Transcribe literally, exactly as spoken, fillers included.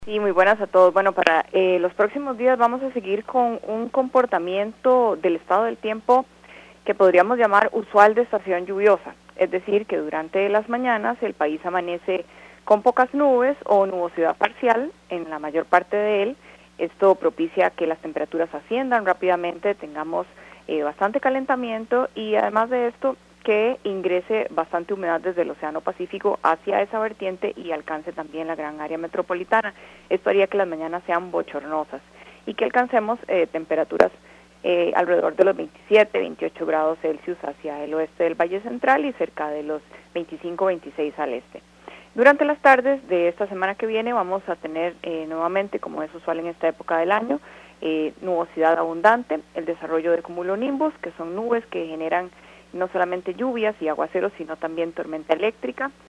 Sí, muy buenas a todos. Bueno, para eh, los próximos días vamos a seguir con un comportamiento del estado del tiempo que podríamos llamar usual de estación lluviosa. Es decir, que durante las mañanas el país amanece con pocas nubes o nubosidad parcial en la mayor parte de él. Esto propicia que las temperaturas asciendan rápidamente, tengamos eh, bastante calentamiento y además de esto que ingrese bastante humedad desde el Océano Pacífico hacia esa vertiente y alcance también la gran área metropolitana. Esto haría que las mañanas sean bochornosas y que alcancemos eh, temperaturas eh, alrededor de los veintisiete, veintiocho grados Celsius hacia el oeste del Valle Central y cerca de los veinticinco, veintiséis al este. Durante las tardes de esta semana que viene vamos a tener eh, nuevamente, como es usual en esta época del año, eh, nubosidad abundante, el desarrollo de cumulonimbus, que son nubes que generan no solamente lluvias y aguaceros, sino también tormenta eléctrica.